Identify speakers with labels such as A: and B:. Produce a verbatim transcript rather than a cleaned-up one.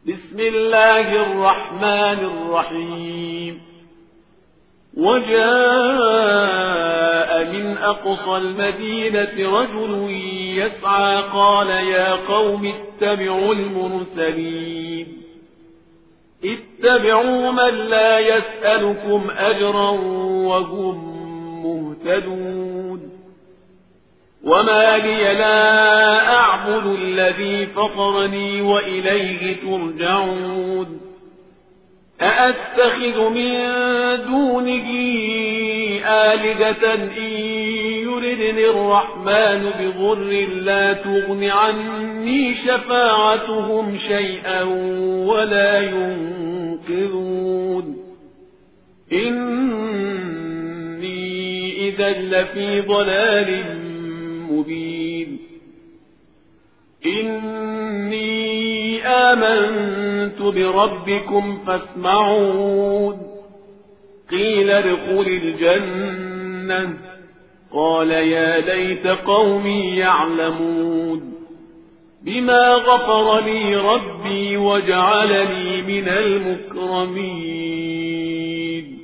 A: بسم الله الرحمن الرحيم وجاء من أقصى المدينة رجل يسعى قال يا قوم اتبعوا المرسلين اتبعوا من لا يسألكم أجرا وهم مهتدون وما لي لا أعبد الذي فطرني وإليه ترجعون أأتخذ من دونه آلهة إن يردني الرحمن بضر لا تغن عني شفاعتهم شيئا ولا ينقذون إني إذا لفي ضلال مبين إني آمنت بربكم فاسمعون قيل ادخل الجنة قال يا ليت قومي يعلمون بما غفر لي ربي وجعلني من المكرمين